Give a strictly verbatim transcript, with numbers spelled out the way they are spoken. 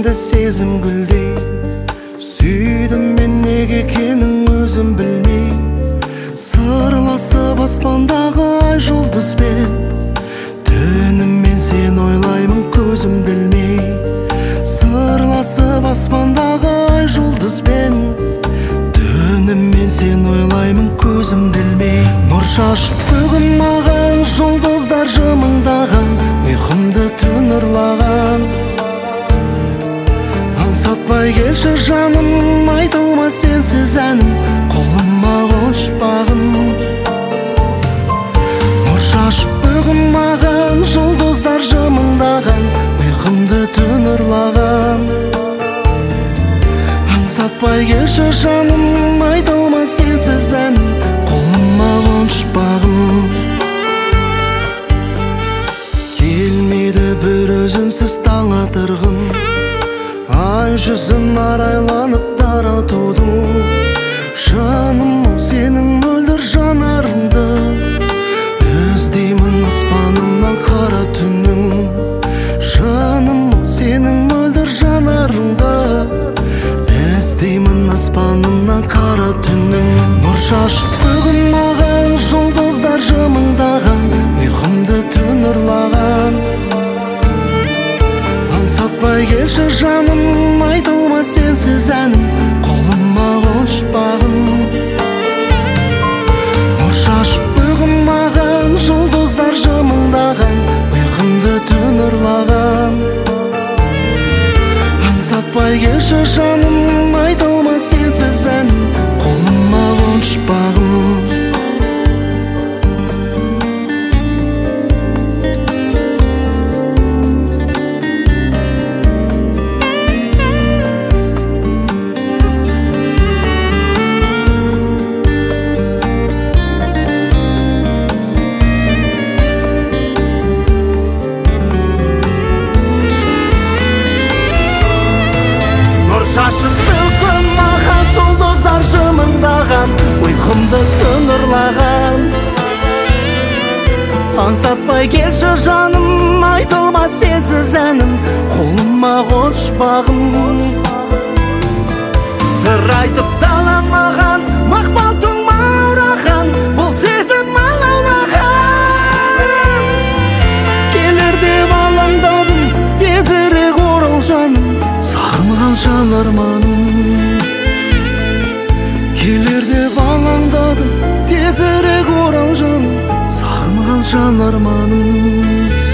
жүрегімді сезім гүлдей сүйдім мен неге екенін өзім білмей. Сырласып аспандағы ай жұлдызбен, түнімен сен ойлаймын көзімді ілмей. Сырласып аспандағы ай жұлдызбен, түнімен сен ойлаймын көзімді ілмей. Нұр шашып бүгін маған жұлдыздар жымыңдаған, ұйқымды түн ұрлаған. Аңсатпай келші жаным, айтылмас сенсіз әнім, қолыма қонышпағым. Нұр шашып бүгін маған жұлдыздар жымыңдаған, ұйқымды түн ұрлаған. Аңсатпай келші жаным, айтылмас сенсіз әнім, қолыма қонышпағым. Келмейді бір өзінсіз таң атырғым, ай жүзін арайланып таратудың. Жаным сенің мөлдір жанарыңды, іздеймін аспанымнан қара түннің. Жаным сенің мөлдір жанарыңды, іздеймін аспанымнан қара түннің. Нұр шашып бүгін маған жұлдыздар жымыңдаған, ұйқымды түн ұрлаған. Аңсатпай келші жаным, айтылмас сенсіз әнім, қолыма қонышпағым. Нұр шашып бүгін маған жұлдыздар жымыңдаған, ұйқымды түн ұрлаған. Аңсатпай келші жаным, айтылмас сенсіз әнім, қолыма қонышпағым. Шашып бүгін маған жұлдыздар жымыңдаған, ұйқымды түн ұрлаған. Аңсатпай келші жаным, айтылмас сенсіз әнім, қолыма қонышпағым. Сыр айтып дала маған, мақпал түн маураған, бұл сезім алаулаған. Келер деп алаңдадым, тезірек орал жаным, сағынған жан арманым. Келер деп алаңдадым, тезірек орал жаным, сағынған жан арманым.